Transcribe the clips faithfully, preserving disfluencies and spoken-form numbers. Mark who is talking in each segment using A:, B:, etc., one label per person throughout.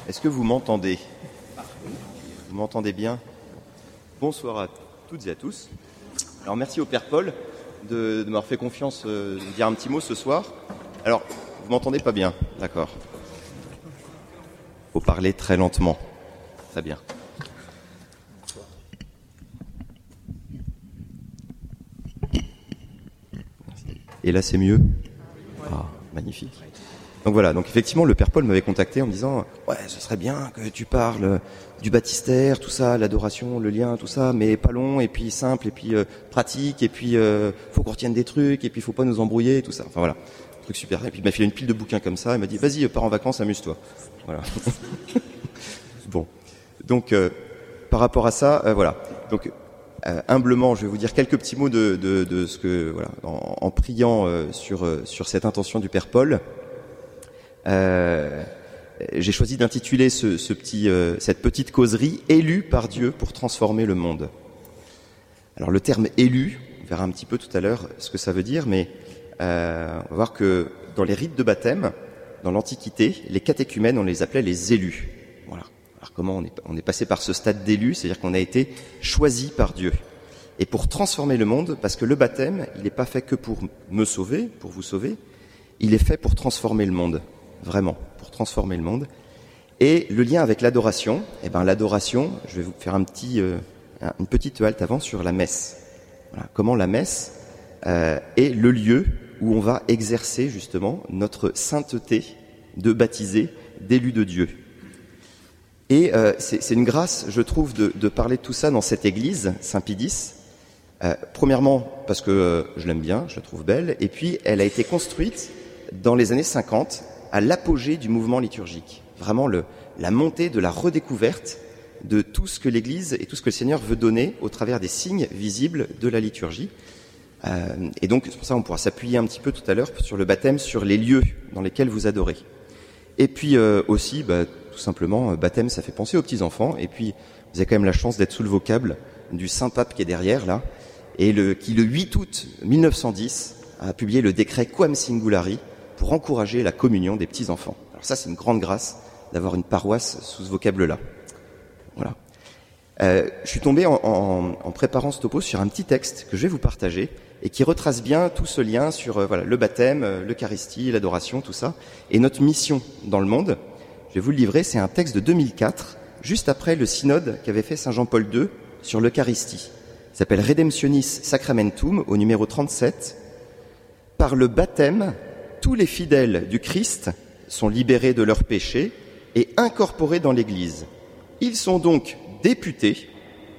A: Est-ce que vous m'entendez? Vous m'entendez bien? Bonsoir à toutes et à tous. Alors merci au Père Paul de, de m'avoir fait confiance euh, de dire un petit mot ce soir. Alors, vous m'entendez pas bien? D'accord. Faut parler très lentement. Très bien. Et là, c'est mieux? Ah, magnifique. Donc voilà, donc effectivement, le Père Paul m'avait contacté en me disant « Ouais, ce serait bien que tu parles du baptistère, tout ça, l'adoration, le lien, tout ça, mais pas long, et puis simple, et puis euh, pratique, et puis euh, faut qu'on retienne des trucs, et puis faut pas nous embrouiller, tout ça. » Enfin voilà, truc super. Et puis il m'a filé une pile de bouquins comme ça, il m'a dit « Vas-y, pars en vacances, amuse-toi. » Voilà. Bon, donc euh, par rapport à ça, euh, voilà. Donc euh, humblement, je vais vous dire quelques petits mots de, de, de ce que, voilà, en, en priant euh, sur, euh, sur cette intention du Père Paul. Euh, j'ai choisi d'intituler ce, ce petit, euh, cette petite causerie « Élu par Dieu pour transformer le monde ». Alors le terme « élu », on verra un petit peu tout à l'heure ce que ça veut dire, mais euh, on va voir que dans les rites de baptême, dans l'Antiquité, les catéchumènes, on les appelait les élus. Voilà. Alors comment on est, on est passé par ce stade d'élu, c'est-à-dire qu'on a été choisi par Dieu. Et pour transformer le monde, parce que le baptême, il n'est pas fait que pour me sauver, pour vous sauver, il est fait pour transformer le monde. Vraiment, pour transformer le monde. Et le lien avec l'adoration, eh ben l'adoration, je vais vous faire un petit, euh, une petite halte avant sur la messe. Voilà, comment la messe euh, est le lieu où on va exercer justement notre sainteté de baptisé, d'élu de Dieu. Et euh, c'est, c'est une grâce, je trouve, de, de parler de tout ça dans cette église, Saint-Pie-X. Euh, premièrement, parce que euh, je l'aime bien, je la trouve belle, et puis elle a été construite dans les années cinquante, à l'apogée du mouvement liturgique. Vraiment le, la montée de la redécouverte de tout ce que l'Église et tout ce que le Seigneur veut donner au travers des signes visibles de la liturgie. Euh, et donc, c'est pour ça qu'on pourra s'appuyer un petit peu tout à l'heure sur le baptême, sur les lieux dans lesquels vous adorez. Et puis euh, aussi, bah, tout simplement, baptême, ça fait penser aux petits-enfants. Et puis, vous avez quand même la chance d'être sous le vocable du Saint-Pape qui est derrière, là, et le, qui, le huit août mille neuf cent dix, a publié le décret Quam Singulari, pour encourager la communion des petits-enfants. Alors ça, c'est une grande grâce d'avoir une paroisse sous ce vocable-là. Voilà. Euh, je suis tombé en, en, en préparant ce topo sur un petit texte que je vais vous partager et qui retrace bien tout ce lien sur euh, voilà, le baptême, euh, l'Eucharistie, l'adoration, tout ça, et notre mission dans le monde. Je vais vous le livrer, c'est un texte de deux mille quatre, juste après le synode qu'avait fait Saint Jean-Paul deux sur l'Eucharistie. Il s'appelle Redemptionis Sacramentum, au numéro trente-sept. Par le baptême, tous les fidèles du Christ sont libérés de leurs péchés et incorporés dans l'Église. Ils sont donc députés,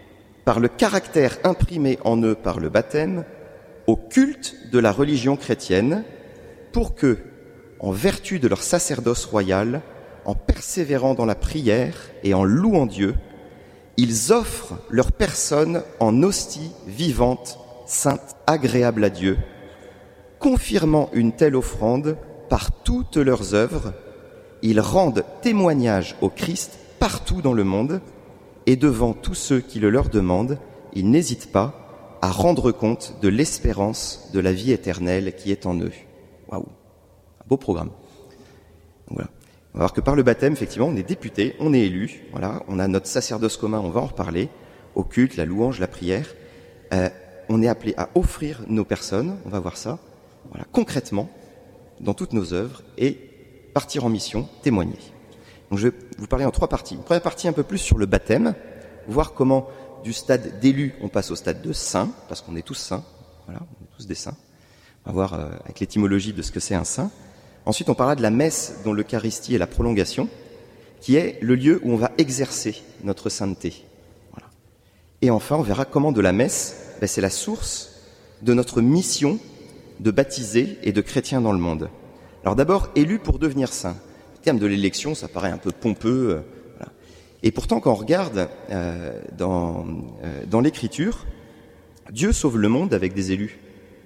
A: par le caractère imprimé en eux par le baptême, au culte de la religion chrétienne, pour que, en vertu de leur sacerdoce royal, en persévérant dans la prière et en louant Dieu, ils offrent leur personne en hostie vivante, sainte, agréable à Dieu, confirmant une telle offrande par toutes leurs œuvres. Ils rendent témoignage au Christ partout dans le monde, et devant tous ceux qui le leur demandent, ils n'hésitent pas à rendre compte de l'espérance de la vie éternelle qui est en eux. Waouh, un beau programme. Donc voilà. On va voir que par le baptême, effectivement, on est député, on est élu, voilà, on a notre sacerdoce commun, on va en reparler, au culte, la louange, la prière. Euh, on est appelé à offrir nos personnes, on va voir ça, voilà, concrètement, dans toutes nos œuvres, et partir en mission, témoigner. Donc je vais vous parler en trois parties. Une première partie un peu plus sur le baptême, voir comment du stade d'élu on passe au stade de saint, parce qu'on est tous saints, voilà, on est tous des saints. On va voir euh, avec l'étymologie de ce que c'est un saint. Ensuite on parlera de la messe dont l'Eucharistie est la prolongation, qui est le lieu où on va exercer notre sainteté. Voilà. Et enfin on verra comment de la messe, ben, c'est la source de notre mission de baptisés et de chrétiens dans le monde. Alors d'abord, élu pour devenir saint. Le terme de l'élection, ça paraît un peu pompeux. Euh, voilà. Et pourtant, quand on regarde euh, dans, euh, dans l'Écriture, Dieu sauve le monde avec des élus.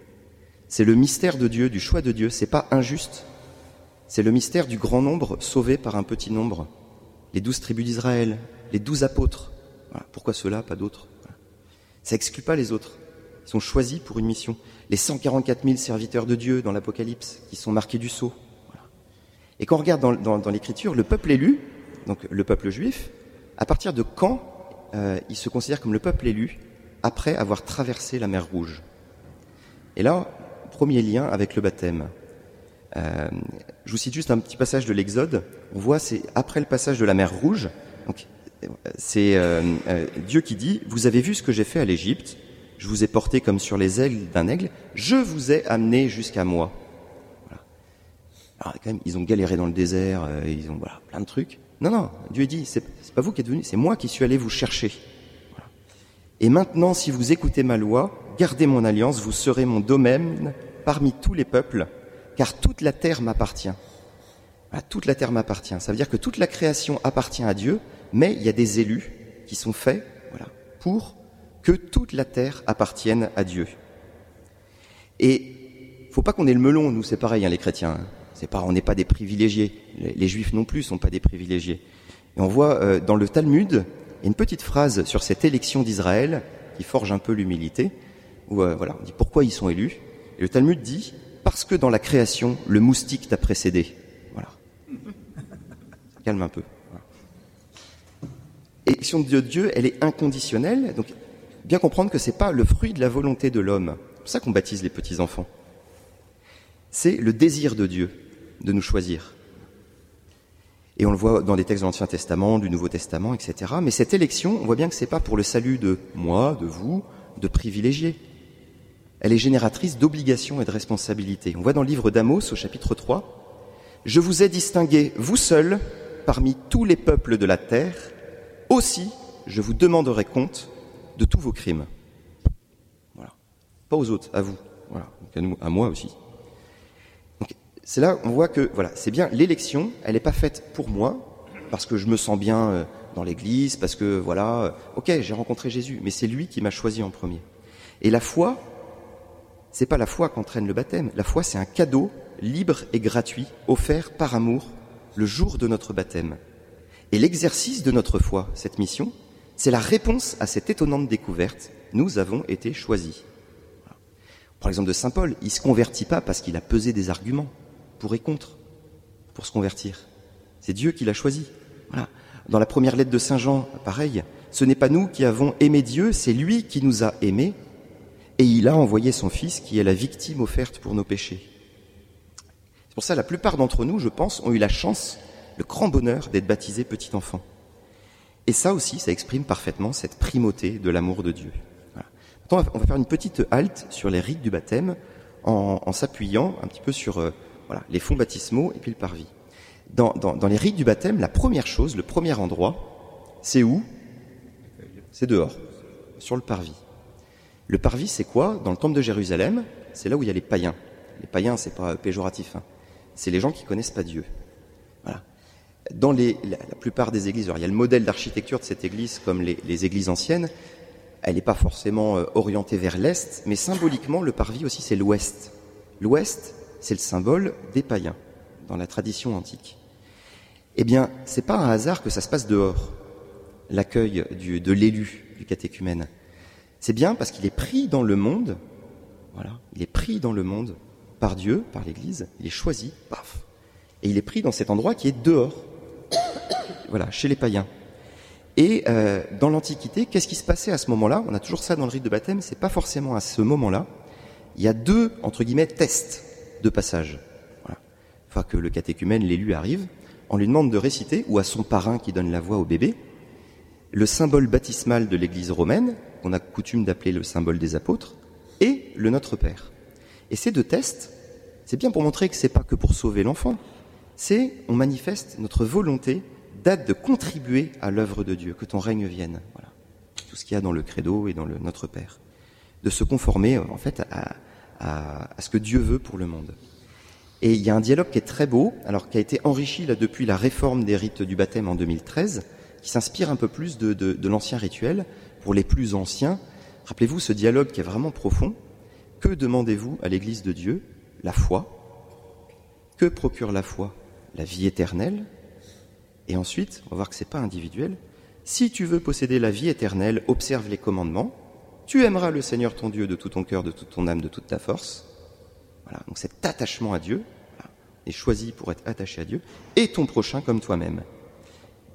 A: C'est le mystère de Dieu, du choix de Dieu. C'est pas injuste. C'est le mystère du grand nombre sauvé par un petit nombre. Les douze tribus d'Israël, les douze apôtres. Voilà. Pourquoi ceux-là, pas d'autres? Voilà. Ça exclut pas les autres. Ils sont choisis pour une mission. Les cent quarante-quatre mille serviteurs de Dieu dans l'Apocalypse, qui sont marqués du sceau. Voilà. Et quand on regarde dans, dans, dans l'Écriture, le peuple élu, donc le peuple juif, à partir de quand euh, il se considère comme le peuple élu après avoir traversé la mer Rouge. Et là, premier lien avec le baptême. Euh, je vous cite juste un petit passage de l'Exode. On voit, c'est après le passage de la mer Rouge. Donc, c'est euh, euh, Dieu qui dit « Vous avez vu ce que j'ai fait à l'Égypte. Je vous ai porté comme sur les ailes d'un aigle. Je vous ai amené jusqu'à moi. » Voilà. Alors, quand même, ils ont galéré dans le désert. Euh, ils ont voilà, plein de trucs. Non, non. Dieu dit « C'est c'est pas vous qui êtes venus, c'est moi qui suis allé vous chercher. » Voilà. Et maintenant, si vous écoutez ma loi, gardez mon alliance, vous serez mon domaine parmi tous les peuples, car toute la terre m'appartient. Voilà, toute la terre m'appartient. Ça veut dire que toute la création appartient à Dieu, mais il y a des élus qui sont faits, voilà, pour que toute la terre appartienne à Dieu. Et faut pas qu'on ait le melon, nous, c'est pareil, hein, les chrétiens. Hein. C'est pas, on n'est pas des privilégiés. Les, les juifs non plus sont pas des privilégiés. Et on voit euh, dans le Talmud, il y a une petite phrase sur cette élection d'Israël qui forge un peu l'humilité, où euh, voilà, on dit pourquoi ils sont élus. Et le Talmud dit parce que dans la création, le moustique t'a précédé. Voilà. Calme un peu. Voilà. L'élection de Dieu, elle est inconditionnelle. Donc, bien comprendre que c'est pas le fruit de la volonté de l'homme. C'est pour ça qu'on baptise les petits enfants. C'est le désir de Dieu de nous choisir. Et on le voit dans des textes de l'Ancien Testament, du Nouveau Testament, et cetera. Mais cette élection, on voit bien que c'est pas pour le salut de moi, de vous, de privilégiés. Elle est génératrice d'obligations et de responsabilités. On voit dans le livre d'Amos, au chapitre trois, « Je vous ai distingué, vous seuls, parmi tous les peuples de la terre. Aussi, je vous demanderai compte de tous vos crimes. » Voilà. Pas aux autres, à vous. Voilà. Donc à, nous, à moi aussi. Donc, c'est là on voit que voilà, c'est bien l'élection, elle n'est pas faite pour moi, parce que je me sens bien dans l'église, parce que voilà, ok, j'ai rencontré Jésus, mais c'est lui qui m'a choisi en premier. Et la foi, c'est pas la foi qu'entraîne le baptême. La foi, c'est un cadeau libre et gratuit, offert par amour le jour de notre baptême. Et l'exercice de notre foi, cette mission, c'est la réponse à cette étonnante découverte. Nous avons été choisis. Par exemple de saint Paul, il ne se convertit pas parce qu'il a pesé des arguments pour et contre, pour se convertir. C'est Dieu qui l'a choisi. Voilà. Dans la première lettre de saint Jean, pareil, ce n'est pas nous qui avons aimé Dieu, c'est lui qui nous a aimés. Et il a envoyé son Fils qui est la victime offerte pour nos péchés. C'est pour ça que la plupart d'entre nous, je pense, ont eu la chance, le grand bonheur d'être baptisés petits enfants. Et ça aussi, ça exprime parfaitement cette primauté de l'amour de Dieu. Voilà. Maintenant, on va faire une petite halte sur les rites du baptême en, en s'appuyant un petit peu sur euh, voilà, les fonds baptismaux et puis le parvis. Dans, dans, dans les rites du baptême, la première chose, le premier endroit, c'est où ? C'est dehors, sur le parvis. Le parvis, c'est quoi ? Dans le temple de Jérusalem, c'est là où il y a les païens. Les païens, c'est pas péjoratif, hein. C'est les gens qui connaissent pas Dieu. Voilà. Dans les, la, la plupart des églises, alors il y a le modèle d'architecture de cette église, comme les, les églises anciennes, elle n'est pas forcément euh, orientée vers l'est, mais symboliquement, le parvis aussi, c'est l'ouest. L'ouest, c'est le symbole des païens, dans la tradition antique. Eh bien, c'est pas un hasard que ça se passe dehors, l'accueil du, de l'élu, du catéchumène. C'est bien parce qu'il est pris dans le monde, voilà, il est pris dans le monde par Dieu, par l'Église, il est choisi, paf, et il est pris dans cet endroit qui est dehors, voilà, chez les païens. Et euh, dans l'Antiquité, qu'est-ce qui se passait à ce moment-là ? On a toujours ça dans le rite de baptême, c'est pas forcément à ce moment-là. Il y a deux, entre guillemets, tests de passage. Voilà. Enfin, que le catéchumène, l'élu, arrive, on lui demande de réciter, ou à son parrain qui donne la voix au bébé, le symbole baptismal de l'Église romaine, qu'on a coutume d'appeler le symbole des apôtres, et le Notre Père. Et ces deux tests, c'est bien pour montrer que c'est pas que pour sauver l'enfant, c'est, on manifeste notre volonté d'être, de contribuer à l'œuvre de Dieu, que ton règne vienne. Voilà. Tout ce qu'il y a dans le credo et dans le Notre Père. De se conformer, en fait, à, à, à ce que Dieu veut pour le monde. Et il y a un dialogue qui est très beau, alors qui a été enrichi là depuis la réforme des rites du baptême en deux mille treize, qui s'inspire un peu plus de, de, de l'ancien rituel. Pour les plus anciens, rappelez-vous ce dialogue qui est vraiment profond. Que demandez-vous à l'Église de Dieu ? La foi. Que procure la foi ? La vie éternelle. Et ensuite, on va voir que c'est pas individuel. Si tu veux posséder la vie éternelle, observe les commandements. Tu aimeras le Seigneur ton Dieu de tout ton cœur, de toute ton âme, de toute ta force. Voilà. Donc cet attachement à Dieu, voilà, est choisi pour être attaché à Dieu, et ton prochain comme toi-même.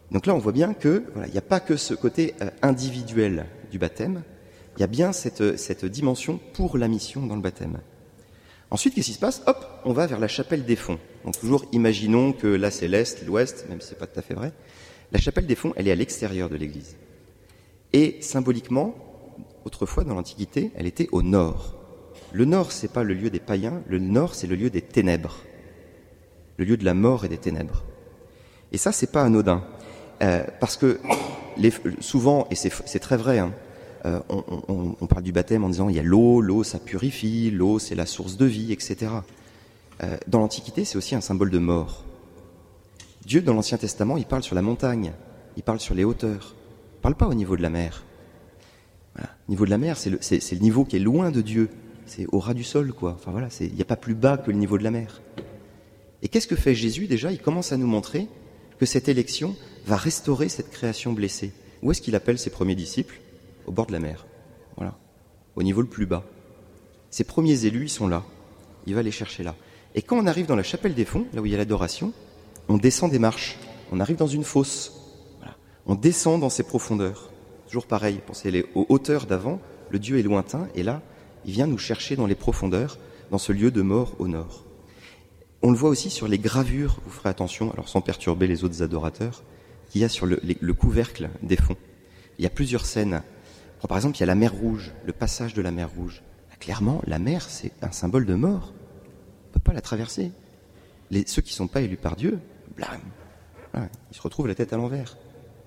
A: Donc là, on voit bien que voilà, il n'y a pas que ce côté euh, individuel du baptême, il y a bien cette, cette dimension pour la mission dans le baptême. Ensuite, qu'est-ce qui se passe ? Hop, on va vers la chapelle des fonds. Donc toujours, imaginons que là c'est l'est, l'ouest, même si c'est pas tout à fait vrai. La chapelle des fonds, elle est à l'extérieur de l'église. Et symboliquement, autrefois dans l'Antiquité, elle était au nord. Le nord, c'est pas le lieu des païens, le nord, c'est le lieu des ténèbres. Le lieu de la mort et des ténèbres. Et ça, c'est pas anodin. Euh, parce que les, souvent, et c'est, c'est très vrai, hein, euh, on, on, on parle du baptême en disant il y a l'eau, l'eau ça purifie, l'eau c'est la source de vie, et cetera. Euh, dans l'Antiquité, c'est aussi un symbole de mort. Dieu, dans l'Ancien Testament, il parle sur la montagne, il parle sur les hauteurs, il parle pas au niveau de la mer. Voilà. Au niveau de la mer, c'est le, c'est, c'est le niveau qui est loin de Dieu, c'est au ras du sol, quoi. Enfin voilà, il n'y a pas plus bas que le niveau de la mer. Et qu'est-ce que fait Jésus déjà ? Il commence à nous montrer que cette élection va restaurer cette création blessée. Où est-ce qu'il appelle ses premiers disciples ? Au bord de la mer. Voilà. Au niveau le plus bas. Ses premiers élus, ils sont là. Il va les chercher là. Et quand on arrive dans la chapelle des fonds, là où il y a l'adoration, on descend des marches. On arrive dans une fosse. Voilà. On descend dans ses profondeurs. Toujours pareil. Pensez les, aux hauteurs d'avant, le Dieu est lointain, et là, il vient nous chercher dans les profondeurs, dans ce lieu de mort au nord. On le voit aussi sur les gravures, vous ferez attention, alors sans perturber les autres adorateurs, qu'il y a sur le, les, le couvercle des fonds. Il y a plusieurs scènes. Alors, par exemple, il y a la mer Rouge, le passage de la mer Rouge. Là, clairement, la mer, c'est un symbole de mort. On ne peut pas la traverser. Les, ceux qui ne sont pas élus par Dieu, blam, voilà, ils se retrouvent la tête à l'envers.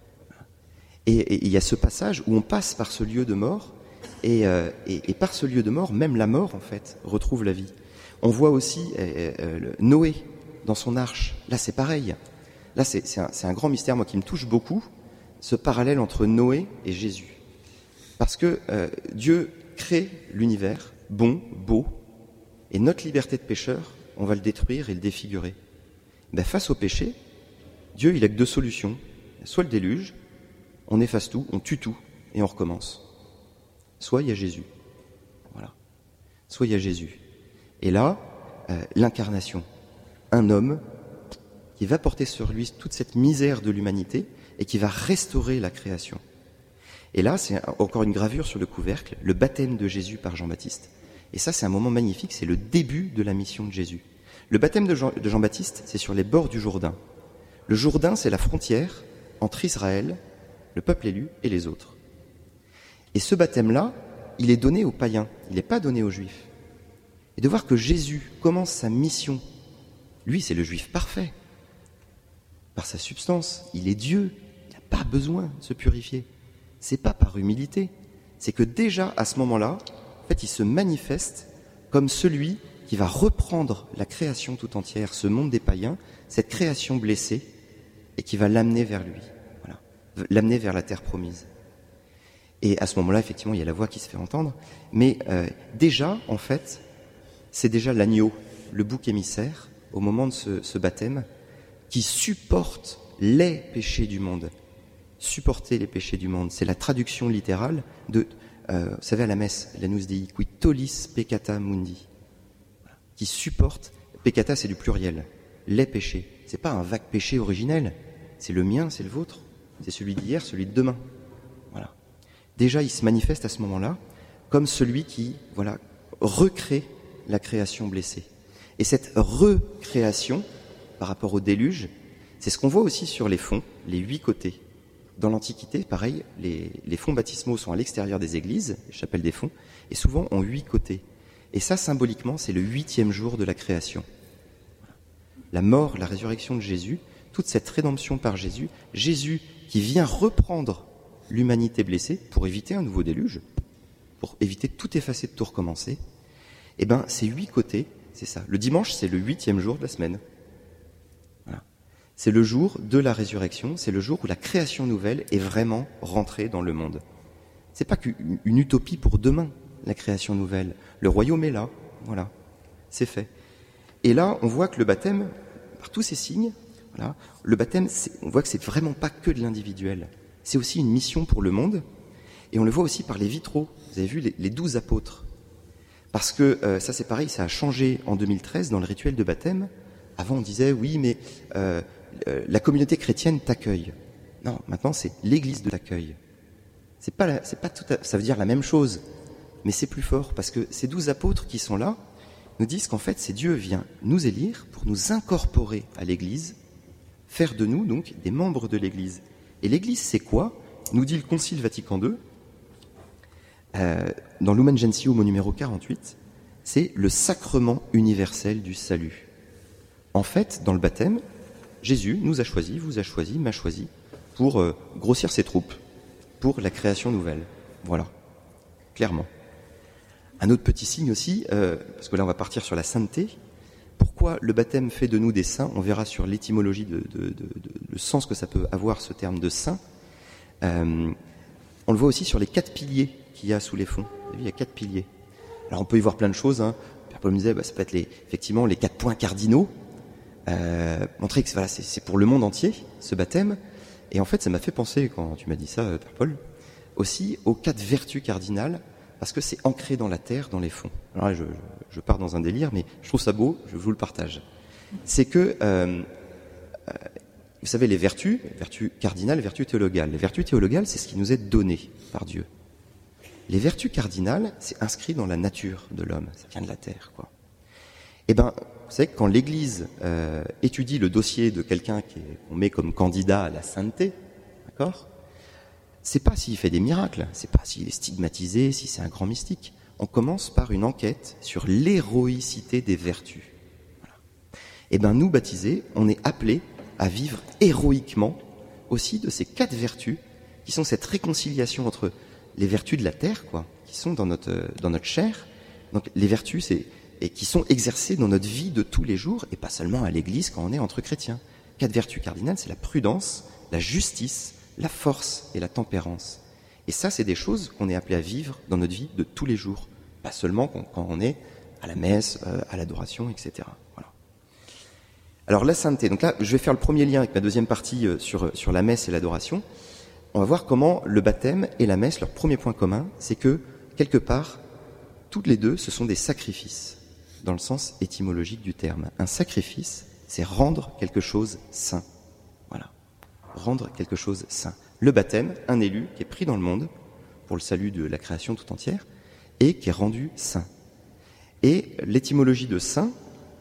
A: Et, et, et il y a ce passage où on passe par ce lieu de mort, et, euh, et, et par ce lieu de mort, même la mort, en fait, retrouve la vie. On voit aussi euh, euh, Noé dans son arche. Là, c'est pareil. Là, c'est, c'est, un, c'est un grand mystère, moi, qui me touche beaucoup, ce parallèle entre Noé et Jésus. Parce que euh, Dieu crée l'univers, bon, beau, et notre liberté de pécheur, on va le détruire et le défigurer. Ben, face au péché, Dieu, il a que deux solutions. Soit le déluge, on efface tout, on tue tout, et on recommence. Soit il y a Jésus. Voilà. Soit il y a Jésus. Et là, euh, l'incarnation, un homme qui va porter sur lui toute cette misère de l'humanité et qui va restaurer la création. Et là, c'est encore une gravure sur le couvercle, le baptême de Jésus par Jean-Baptiste. Et ça, c'est un moment magnifique, c'est le début de la mission de Jésus. Le baptême de, Jean, de Jean-Baptiste, c'est sur les bords du Jourdain. Le Jourdain, c'est la frontière entre Israël, le peuple élu, et les autres. Et ce baptême-là, il est donné aux païens, il n'est pas donné aux juifs. Et de voir que Jésus commence sa mission, lui c'est le juif parfait, par sa substance, il est Dieu, il n'a pas besoin de se purifier. C'est pas par humilité, c'est que déjà à ce moment-là, en fait, il se manifeste comme celui qui va reprendre la création tout entière, ce monde des païens, cette création blessée, et qui va l'amener vers lui, voilà, l'amener vers la terre promise. Et à ce moment-là, effectivement, il y a la voix qui se fait entendre, mais euh, déjà, en fait, c'est déjà l'agneau, le bouc émissaire, au moment de ce, ce baptême, qui supporte les péchés du monde. Supporter les péchés du monde, c'est la traduction littérale de, euh, vous savez, à la messe, l'Anus Dei, qui tollis peccata mundi, qui supporte, peccata c'est du pluriel, les péchés. C'est pas un vague péché originel, c'est le mien, c'est le vôtre, c'est celui d'hier, celui de demain. Voilà. Déjà, il se manifeste à ce moment-là comme celui qui, voilà, recrée la création blessée. Et cette recréation, par rapport au déluge, c'est ce qu'on voit aussi sur les fonds, les huit côtés. Dans l'Antiquité, pareil, les, les fonds baptismaux sont à l'extérieur des églises, les chapelles des fonds, et souvent ont huit côtés. Et ça, symboliquement, c'est le huitième jour de la création. La mort, la résurrection de Jésus, toute cette rédemption par Jésus, Jésus qui vient reprendre l'humanité blessée pour éviter un nouveau déluge, pour éviter de tout effacer, de tout recommencer, eh bien, ces huit côtés, c'est ça. Le dimanche, c'est le huitième jour de la semaine. Voilà. C'est le jour de la résurrection, c'est le jour où la création nouvelle est vraiment rentrée dans le monde. C'est pas qu'une une utopie pour demain, la création nouvelle. Le royaume est là, voilà, c'est fait. Et là, on voit que le baptême, par tous ces signes, voilà, le baptême, c'est, on voit que c'est vraiment pas que de l'individuel. C'est aussi une mission pour le monde, et on le voit aussi par les vitraux. Vous avez vu les, les douze apôtres. Parce que euh, ça, c'est pareil, ça a changé en deux mille treize dans le rituel de baptême. Avant, on disait, oui, mais euh, euh, la communauté chrétienne t'accueille. Non, maintenant c'est l'église de l'accueil. C'est pas, la, c'est pas tout à, ça veut dire la même chose, mais c'est plus fort parce que ces douze apôtres qui sont là nous disent qu'en fait c'est Dieu vient nous élire pour nous incorporer à l'église, faire de nous donc des membres de l'église. Et l'église c'est quoi? Nous dit le Concile Vatican deux, euh, dans Lumen Gentium au numéro quarante-huit, c'est le sacrement universel du salut. En fait, dans le baptême, Jésus nous a choisis, vous a choisis, m'a choisi pour euh, grossir ses troupes, pour la création nouvelle. Voilà, clairement. Un autre petit signe aussi, euh, parce que là on va partir sur la sainteté. Pourquoi le baptême fait de nous des saints? On verra sur l'étymologie, de, de, de, de, le sens que ça peut avoir ce terme de saint. Euh, on le voit aussi sur les quatre piliers qu'il y a sous les fonds. Vous avez vu, il y a quatre piliers. Alors on peut y voir plein de choses. Hein. Père Paul me disait, bah, ça peut être les, effectivement les quatre points cardinaux. Euh, montrer que voilà, c'est, c'est pour le monde entier, ce baptême. Et en fait, ça m'a fait penser, quand tu m'as dit ça, Père Paul, aussi aux quatre vertus cardinales, parce que c'est ancré dans la terre, dans les fonds. Alors là, je, je, je pars dans un délire, mais je trouve ça beau, je vous le partage. C'est que, euh, euh, vous savez, les vertus, vertus cardinales, vertus théologales. Les vertus théologales, c'est ce qui nous est donné par Dieu. Les vertus cardinales, c'est inscrit dans la nature de l'homme, ça vient de la terre, quoi. Eh ben, vous savez que quand l'Église euh, étudie le dossier de quelqu'un qui est, qu'on met comme candidat à la sainteté, d'accord, c'est pas s'il fait des miracles, c'est pas s'il est stigmatisé, si c'est un grand mystique. On commence par une enquête sur l'héroïcité des vertus. Voilà. Eh ben, nous baptisés, on est appelés à vivre héroïquement aussi de ces quatre vertus qui sont cette réconciliation entre les vertus de la terre, quoi, qui sont dans notre dans notre chair. Donc les vertus, c'est et qui sont exercées dans notre vie de tous les jours, et pas seulement à l'Église quand on est entre chrétiens. Quatre vertus cardinales, c'est la prudence, la justice, la force et la tempérance. Et ça, c'est des choses qu'on est appelé à vivre dans notre vie de tous les jours, pas seulement quand on est à la messe, euh, à l'adoration, et cetera. Voilà. Alors la sainteté, donc là, je vais faire le premier lien avec ma deuxième partie euh, sur, sur la messe et l'adoration. On va voir comment le baptême et la messe, leur premier point commun, c'est que, quelque part, toutes les deux, ce sont des sacrifices, dans le sens étymologique du terme. Un sacrifice, c'est rendre quelque chose saint. Voilà. Rendre quelque chose saint. Le baptême, un élu qui est pris dans le monde pour le salut de la création tout entière et qui est rendu saint. Et l'étymologie de saint,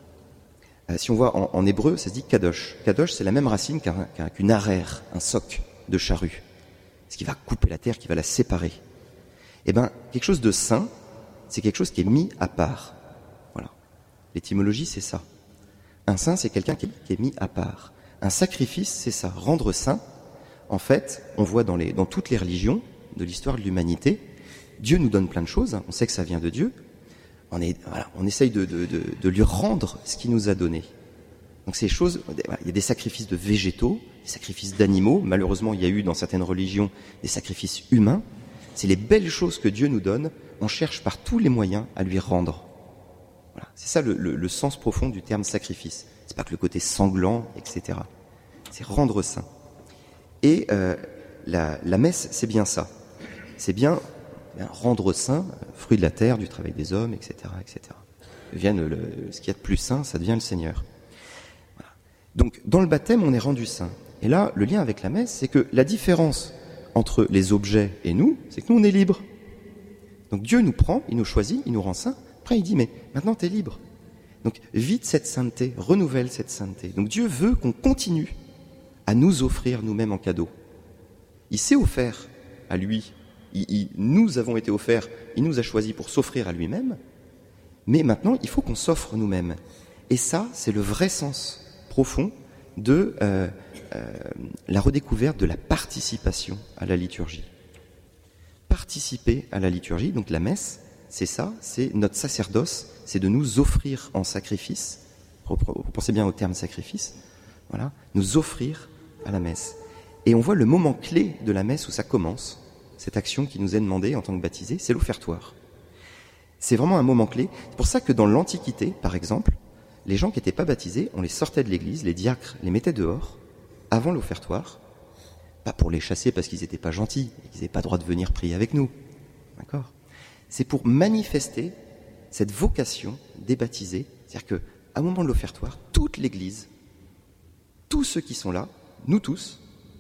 A: euh, si on voit en, en hébreu, ça se dit kadosh. Kadosh, c'est la même racine qu'un, qu'une arère, un soc de charrue. Ce qui va couper la terre, qui va la séparer. Eh bien, quelque chose de saint, c'est quelque chose qui est mis à part. Voilà. L'étymologie, c'est ça. Un saint, c'est quelqu'un qui est, qui est mis à part. Un sacrifice, c'est ça. Rendre saint, en fait, on voit dans, les, dans toutes les religions de l'histoire de l'humanité, Dieu nous donne plein de choses, hein, on sait que ça vient de Dieu, on, est, voilà, on essaye de, de, de, de lui rendre ce qu'il nous a donné. Donc ces choses, il y a des sacrifices de végétaux, des sacrifices d'animaux, malheureusement il y a eu dans certaines religions des sacrifices humains, c'est les belles choses que Dieu nous donne, on cherche par tous les moyens à lui rendre. Voilà. C'est ça le, le, le sens profond du terme sacrifice. C'est pas que le côté sanglant, et cetera. C'est rendre saint. Et euh, la, la messe, c'est bien ça. C'est bien, bien rendre saint, fruit de la terre, du travail des hommes, et cetera, et cetera. Vienne le, ce qu'il y a de plus saint, ça devient le Seigneur. Voilà. Donc, dans le baptême, on est rendu saint. Et là, le lien avec la messe, c'est que la différence entre les objets et nous, c'est que nous, on est libres. Donc Dieu nous prend, il nous choisit, il nous rend saints. Après, il dit, mais maintenant, tu es libre. Donc, vis cette sainteté, renouvelle cette sainteté. Donc, Dieu veut qu'on continue à nous offrir nous-mêmes en cadeau. Il s'est offert à lui. Il, il, nous avons été offerts, il nous a choisis pour s'offrir à lui-même. Mais maintenant, il faut qu'on s'offre nous-mêmes. Et ça, c'est le vrai sens profond de euh, euh, la redécouverte de la participation à la liturgie. Participer à la liturgie, donc la messe, c'est ça, c'est notre sacerdoce, c'est de nous offrir en sacrifice, vous pensez bien au terme sacrifice, voilà, nous offrir à la messe. Et on voit le moment clé de la messe où ça commence, cette action qui nous est demandée en tant que baptisés, c'est l'offertoire. C'est vraiment un moment clé. C'est pour ça que dans l'Antiquité, par exemple, les gens qui n'étaient pas baptisés, on les sortait de l'église, les diacres les mettaient dehors, avant l'offertoire, pas pour les chasser parce qu'ils n'étaient pas gentils, et qu'ils n'avaient pas droit de venir prier avec nous. D'accord ? C'est pour manifester cette vocation des baptisés, c'est-à-dire qu'à un moment de l'offertoire, toute l'église, tous ceux qui sont là, nous tous,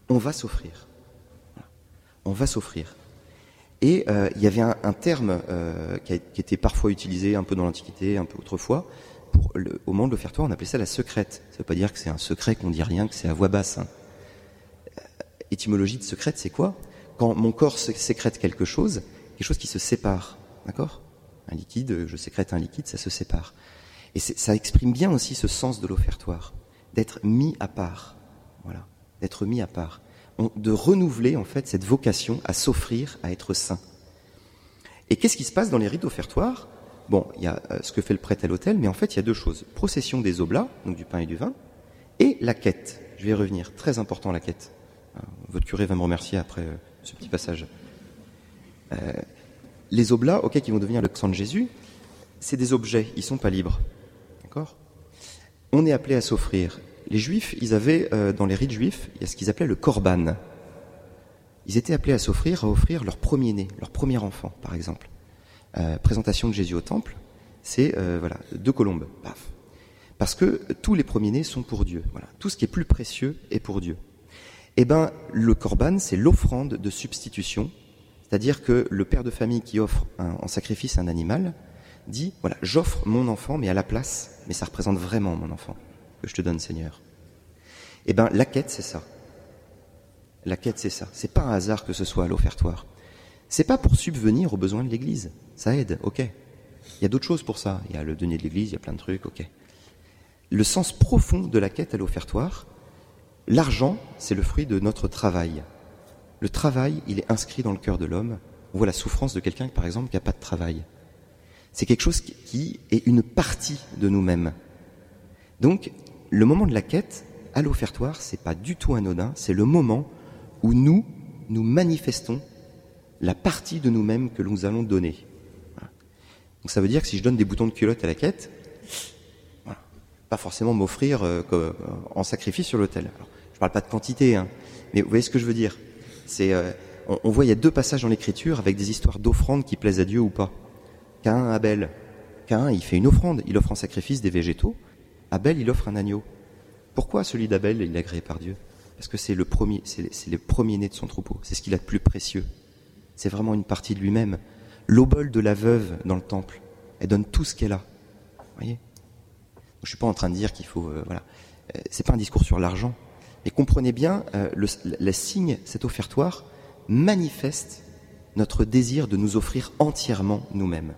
A: On va s'offrir. On va s'offrir. Et euh, il y avait un, un terme euh, qui, a, qui était parfois utilisé un peu dans l'Antiquité, un peu autrefois. Pour le, au moment de l'offertoire, on appelait ça la secrète. Ça ne veut pas dire que c'est un secret, qu'on dit rien, que c'est à voix basse. Hein. Étymologie de secrète, c'est quoi? Quand mon corps sécrète quelque chose, quelque chose qui se sépare, d'accord? Un liquide, je sécrète un liquide, ça se sépare. Et ça exprime bien aussi ce sens de l'offertoire, d'être mis à part, voilà, d'être mis à part, On, de renouveler en fait cette vocation à s'offrir, à être saint. Et qu'est-ce qui se passe dans les rites d'offertoire? Bon, il y a euh, ce que fait le prêtre à l'autel, mais en fait il y a deux choses. Procession des oblats, donc du pain et du vin, et la quête. Je vais y revenir, très important la quête. Alors, votre curé va me remercier après euh, ce petit passage. Euh, les oblats, ok, qui vont devenir le sang de Jésus, c'est des objets, ils sont pas libres. D'accord ? On est appelé à s'offrir. Les Juifs, ils avaient, euh, dans les rites juifs, il y a ce qu'ils appelaient le korban. Ils étaient appelés à s'offrir, à offrir leur premier-né, leur premier enfant, par exemple. Euh, présentation de Jésus au temple, c'est, euh, voilà, deux colombes, paf. Parce que tous les premiers-nés sont pour Dieu. Voilà. Tout ce qui est plus précieux est pour Dieu. Eh ben, le korban, c'est l'offrande de substitution, c'est-à-dire que le père de famille qui offre un, en sacrifice un animal dit, voilà, j'offre mon enfant, mais à la place, mais ça représente vraiment mon enfant que je te donne, Seigneur. Eh ben, la quête, c'est ça. La quête, c'est ça. C'est pas un hasard que ce soit à l'offertoire. C'est pas pour subvenir aux besoins de l'Église. Ça aide, ok. Il y a d'autres choses pour ça. Il y a le denier de l'Église, il y a plein de trucs, ok. Le sens profond de la quête à l'offertoire, l'argent, c'est le fruit de notre travail. Le travail, il est inscrit dans le cœur de l'homme. On voit la souffrance de quelqu'un, par exemple, qui n'a pas de travail. C'est quelque chose qui est une partie de nous-mêmes. Donc, le moment de la quête, à l'offertoire, c'est pas du tout anodin, c'est le moment où nous, nous manifestons la partie de nous-mêmes que nous allons donner. Voilà. Donc ça veut dire que si je donne des boutons de culotte à la quête, voilà, pas forcément m'offrir euh, euh, en sacrifice sur l'autel. Alors, je parle pas de quantité, hein, mais vous voyez ce que je veux dire. C'est, euh, on, on voit, il y a deux passages dans l'Écriture avec des histoires d'offrandes qui plaisent à Dieu ou pas. Caïn, Abel. Caïn, il fait une offrande, il offre en sacrifice des végétaux. Abel, il offre un agneau. Pourquoi celui d'Abel, il est agréé par Dieu? Parce que c'est le premier, c'est, c'est le premier-né de son troupeau. C'est ce qu'il a de plus précieux. C'est vraiment une partie de lui-même. L'obole de la veuve dans le temple, elle donne tout ce qu'elle a. Vous voyez? Je suis pas en train de dire qu'il faut, euh, voilà. Euh, c'est pas un discours sur l'argent. Mais comprenez bien, euh, le, le signe, cet offertoire, manifeste notre désir de nous offrir entièrement nous-mêmes.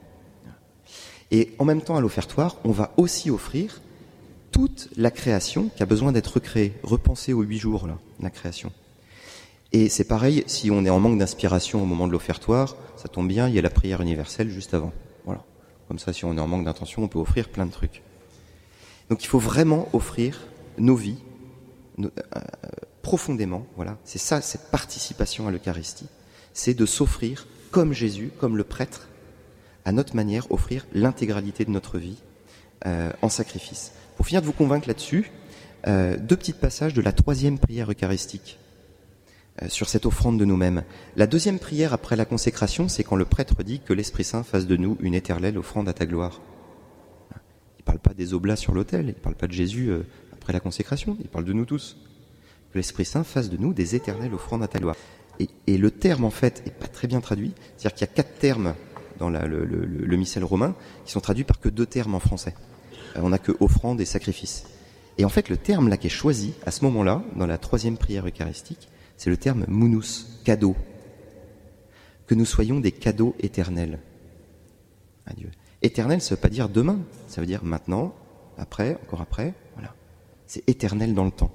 A: Et en même temps, à l'offertoire, on va aussi offrir toute la création qui a besoin d'être recréée, repensée aux huit jours, là, la création. Et c'est pareil, si on est en manque d'inspiration au moment de l'offertoire, ça tombe bien, il y a la prière universelle juste avant. Voilà. Comme ça, si on est en manque d'intention, on peut offrir plein de trucs. Donc il faut vraiment offrir nos vies, nos, euh, profondément, voilà. C'est ça, cette participation à l'Eucharistie, c'est de s'offrir comme Jésus, comme le prêtre, à notre manière, offrir l'intégralité de notre vie euh, en sacrifice. Pour finir de vous convaincre là-dessus, euh, deux petits passages de la troisième prière eucharistique euh, sur cette offrande de nous-mêmes. La deuxième prière après la consécration, c'est quand le prêtre dit que l'Esprit Saint fasse de nous une éternelle offrande à ta gloire. Il ne parle pas des oblats sur l'autel, il ne parle pas de Jésus euh, après la consécration, il parle de nous tous. Que l'Esprit Saint fasse de nous des éternelles offrandes à ta gloire. Et, et le terme, en fait, n'est pas très bien traduit. C'est-à-dire qu'il y a quatre termes dans la, le, le, le, le missel romain qui sont traduits par que deux termes en français. On n'a que offrande et sacrifice. Et en fait, le terme là qui est choisi à ce moment-là, dans la troisième prière eucharistique, c'est le terme munus, cadeau. Que nous soyons des cadeaux éternels à Dieu. Éternel, ça ne veut pas dire demain, ça veut dire maintenant, après, encore après, voilà. C'est éternel dans le temps.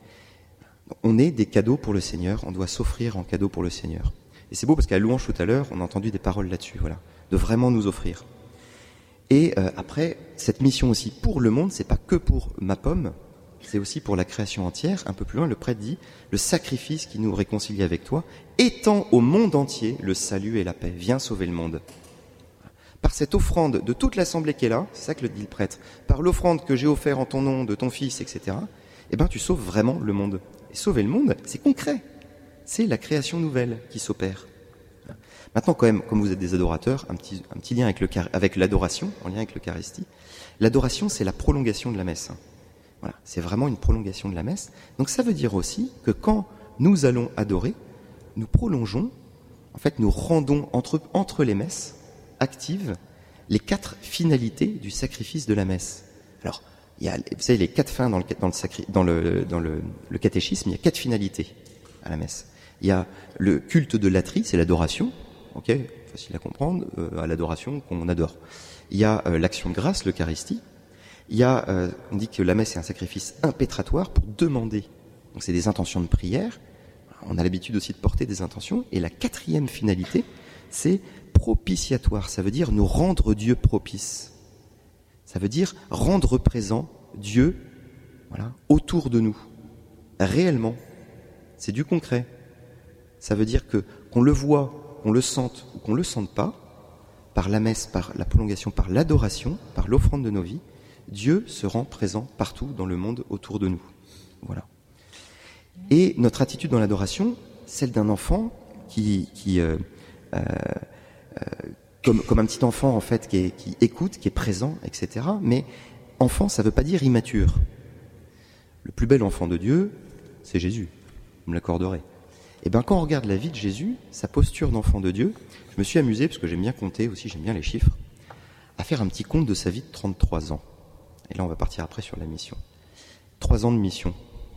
A: On est des cadeaux pour le Seigneur, on doit s'offrir en cadeau pour le Seigneur. Et c'est beau parce qu'à la louange tout à l'heure, on a entendu des paroles là-dessus, voilà, de vraiment nous offrir. Et euh, après, cette mission aussi pour le monde, c'est pas que pour ma pomme, c'est aussi pour la création entière. Un peu plus loin, le prêtre dit, le sacrifice qui nous réconcilie avec toi, étend au monde entier le salut et la paix. Viens sauver le monde. Par cette offrande de toute l'assemblée qui est là, c'est ça que le dit le prêtre, par l'offrande que j'ai offerte en ton nom, de ton fils, et cetera, eh ben, tu sauves vraiment le monde. Et sauver le monde, c'est concret. C'est la création nouvelle qui s'opère. Maintenant, quand même, comme vous êtes des adorateurs, un petit, un petit lien avec, le, avec l'adoration, en lien avec l'Eucharistie. L'adoration, c'est la prolongation de la messe. Voilà, c'est vraiment une prolongation de la messe. Donc ça veut dire aussi que quand nous allons adorer, nous prolongeons, en fait nous rendons entre, entre les messes actives les quatre finalités du sacrifice de la messe. Alors, il y a, vous savez, les quatre fins dans le, dans le, sacri, dans le, dans le, le catéchisme, il y a quatre finalités à la messe. Il y a le culte de latrie, c'est l'adoration, ok, facile à comprendre, euh, à l'adoration qu'on adore. Il y a euh, l'action de grâce, l'Eucharistie. Il y a, euh, on dit que la messe est un sacrifice impétratoire pour demander. Donc c'est des intentions de prière. On a l'habitude aussi de porter des intentions. Et la quatrième finalité, c'est propitiatoire. Ça veut dire nous rendre Dieu propice. Ça veut dire rendre présent Dieu, voilà, autour de nous, réellement. C'est du concret. Ça veut dire que qu'on le voit, qu'on le sente ou qu'on le sente pas, par la messe, par la prolongation, par l'adoration, par l'offrande de nos vies, Dieu se rend présent partout dans le monde autour de nous. Voilà. Et notre attitude dans l'adoration, celle d'un enfant qui, qui euh, euh, euh, comme, comme un petit enfant en fait, qui, est, qui écoute, qui est présent, et cetera. Mais enfant, ça ne veut pas dire immature. Le plus bel enfant de Dieu, c'est Jésus. Vous me l'accorderez. Et bien, quand on regarde la vie de Jésus, sa posture d'enfant de Dieu, je me suis amusé, parce que j'aime bien compter aussi, j'aime bien les chiffres, à faire un petit compte de sa vie de trente-trois ans. Et là, on va partir après sur la mission. Trois ans de mission.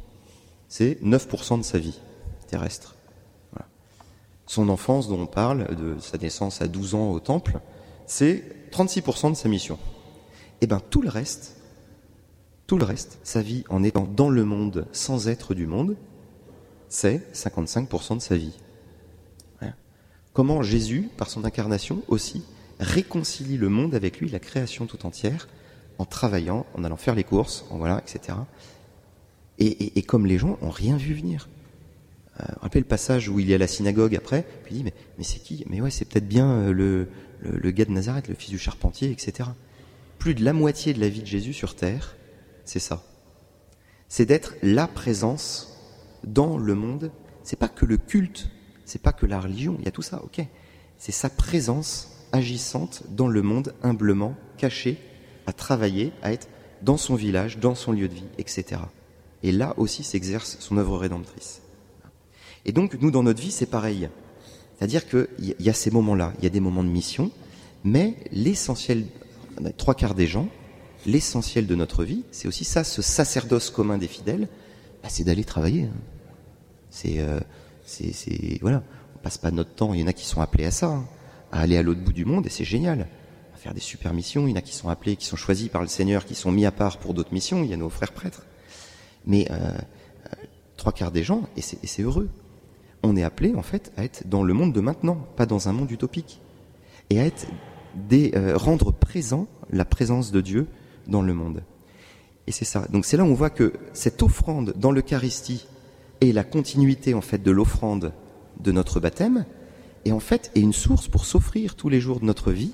A: C'est neuf pour cent de sa vie terrestre. Voilà. Son enfance, dont on parle, de sa naissance à douze ans au temple, c'est trente-six pour cent de sa mission. Et bien, tout le reste, tout le reste, sa vie en étant dans le monde sans être du monde, c'est cinquante-cinq pour cent de sa vie. Voilà. Comment Jésus, par son incarnation aussi, réconcilie le monde avec lui, la création tout entière, en travaillant, en allant faire les courses, en voilà, et cetera. Et, et, et comme les gens n'ont rien vu venir. Euh, rappelez le passage où il est à la synagogue après, puis il dit, mais, mais c'est qui ? Mais ouais, c'est peut-être bien le, le, le gars de Nazareth, le fils du charpentier, et cetera. Plus de la moitié de la vie de Jésus sur terre, c'est ça. C'est d'être la présence dans le monde. C'est pas que le culte, c'est pas que la religion, il y a tout ça, ok. C'est sa présence agissante dans le monde, humblement, cachée, à travailler, à être dans son village, dans son lieu de vie, et cetera. Et là aussi s'exerce son œuvre rédemptrice. Et donc, nous, dans notre vie, c'est pareil. C'est-à-dire qu'il y a ces moments-là, il y a des moments de mission, mais l'essentiel, trois quarts des gens, l'essentiel de notre vie, c'est aussi ça, ce sacerdoce commun des fidèles, bah, c'est d'aller travailler. Hein. C'est, euh, c'est, c'est, voilà, on passe pas notre temps, il y en a qui sont appelés à ça, hein, à aller à l'autre bout du monde, et c'est génial. À faire des super missions, il y en a qui sont appelés, qui sont choisis par le Seigneur, qui sont mis à part pour d'autres missions, il y a nos frères prêtres. Mais euh, euh, trois quarts des gens, et c'est, et c'est heureux, on est appelé en fait à être dans le monde de maintenant, pas dans un monde utopique, et à être des, euh, rendre présent la présence de Dieu dans le monde. Et c'est ça. Donc c'est là où on voit que cette offrande dans l'Eucharistie et la continuité en fait de l'offrande de notre baptême, et en fait est une source pour s'offrir tous les jours de notre vie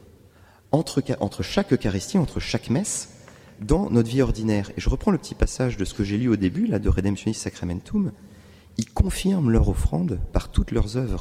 A: entre, entre chaque Eucharistie, entre chaque messe, dans notre vie ordinaire. Et je reprends le petit passage de ce que j'ai lu au début, là, de Redemptionis Sacramentum. Ils confirment leur offrande par toutes leurs œuvres.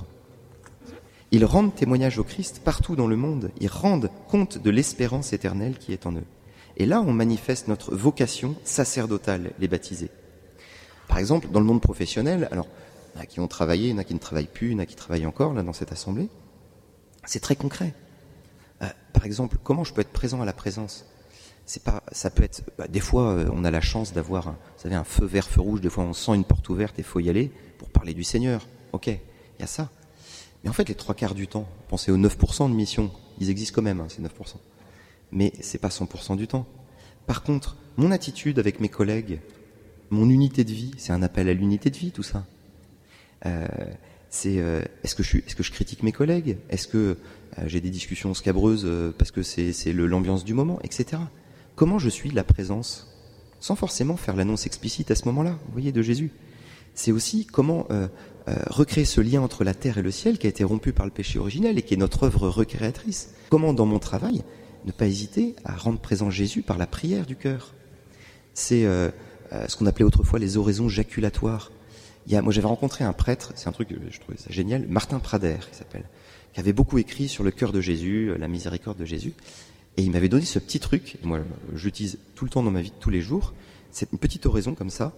A: Ils rendent témoignage au Christ partout dans le monde. Ils rendent compte de l'espérance éternelle qui est en eux. Et là, on manifeste notre vocation sacerdotale, les baptisés. Par exemple, dans le monde professionnel, alors, il y en a qui ont travaillé, il y en a qui ne travaillent plus, il y en a qui travaillent encore, là, dans cette assemblée. C'est très concret. Euh, par exemple, comment je peux être présent à la présence ? C'est pas, ça peut être, bah, des fois, euh, on a la chance d'avoir, un, vous savez, un feu vert, feu rouge, des fois on sent une porte ouverte et il faut y aller pour parler du Seigneur. Ok, il y a ça. Mais en fait, les trois quarts du temps, pensez aux neuf pour cent de missions, ils existent quand même, hein, ces neuf pour cent. Mais c'est pas cent pour cent du temps. Par contre, mon attitude avec mes collègues, mon unité de vie, c'est un appel à l'unité de vie, tout ça. Euh, c'est, euh, est-ce que je suis, est-ce que je critique mes collègues ? Est-ce que euh, j'ai des discussions scabreuses euh, parce que c'est, c'est le, l'ambiance du moment, et cetera. Comment je suis la présence, sans forcément faire l'annonce explicite à ce moment-là, vous voyez, de Jésus. C'est aussi comment euh, euh, recréer ce lien entre la terre et le ciel qui a été rompu par le péché originel et qui est notre œuvre recréatrice. Comment, dans mon travail, ne pas hésiter à rendre présent Jésus par la prière du cœur. C'est euh, euh, ce qu'on appelait autrefois les oraisons jaculatoires. Il y a, moi, j'avais rencontré un prêtre, c'est un truc, je trouvais ça génial, Martin Prader, qui s'appelle, qui avait beaucoup écrit sur le cœur de Jésus, la miséricorde de Jésus. Et il m'avait donné ce petit truc, moi j'utilise tout le temps dans ma vie de tous les jours, c'est une petite oraison comme ça,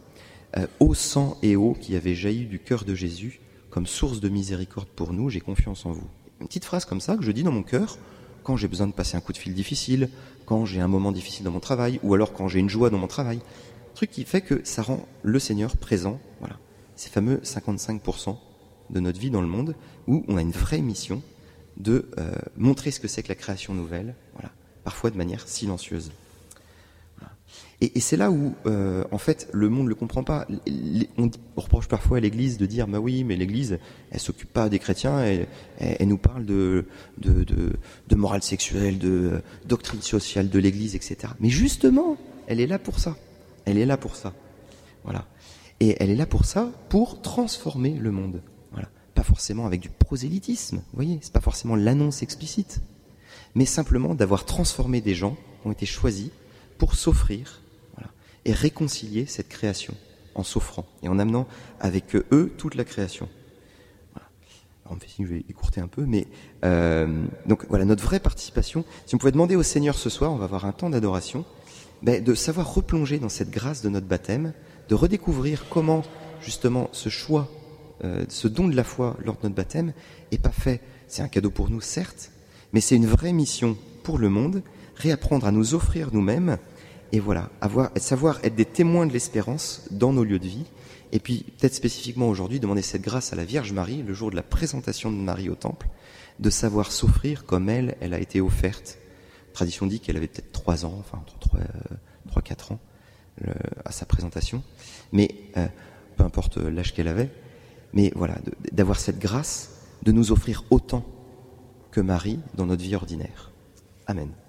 A: euh, ô sang et eau qui avait jailli du cœur de Jésus, comme source de miséricorde pour nous, j'ai confiance en vous. Une petite phrase comme ça que je dis dans mon cœur quand j'ai besoin de passer un coup de fil difficile, quand j'ai un moment difficile dans mon travail, ou alors quand j'ai une joie dans mon travail. Un truc qui fait que ça rend le Seigneur présent, voilà. Ces fameux cinquante-cinq pour cent de notre vie dans le monde, où on a une vraie mission de euh, montrer ce que c'est que la création nouvelle, voilà, parfois de manière silencieuse. Voilà. Et, et c'est là où, euh, en fait, le monde ne le comprend pas. Les, on, on reproche parfois à l'Église de dire, bah oui, mais l'Église, elle s'occupe pas des chrétiens, elle, elle, elle nous parle de, de, de, de morale sexuelle, de doctrine sociale de l'Église, et cetera. Mais justement, elle est là pour ça. Elle est là pour ça. Voilà. Et elle est là pour ça, pour transformer le monde. Voilà. Pas forcément avec du prosélytisme, vous voyez, c'est pas forcément l'annonce explicite, mais simplement d'avoir transformé des gens qui ont été choisis pour s'offrir, voilà, et réconcilier cette création en s'offrant et en amenant avec eux toute la création. Voilà. Alors, on me fait signe que je vais écourter un peu, mais euh, donc voilà, notre vraie participation. Si on pouvait demander au Seigneur ce soir, on va avoir un temps d'adoration, ben, de savoir replonger dans cette grâce de notre baptême, de redécouvrir comment justement ce choix, euh, ce don de la foi lors de notre baptême est pas fait. C'est un cadeau pour nous, certes, mais c'est une vraie mission pour le monde, réapprendre à nous offrir nous-mêmes et voilà, avoir, savoir être des témoins de l'espérance dans nos lieux de vie. Et puis peut-être spécifiquement aujourd'hui demander cette grâce à la Vierge Marie, le jour de la présentation de Marie au temple, de savoir s'offrir comme elle, elle a été offerte. La tradition dit qu'elle avait peut-être trois ans, enfin entre trois, euh, trois, quatre ans. Le, à sa présentation, mais euh, peu importe l'âge qu'elle avait, mais voilà, de, d'avoir cette grâce de nous offrir autant que Marie dans notre vie ordinaire. Amen.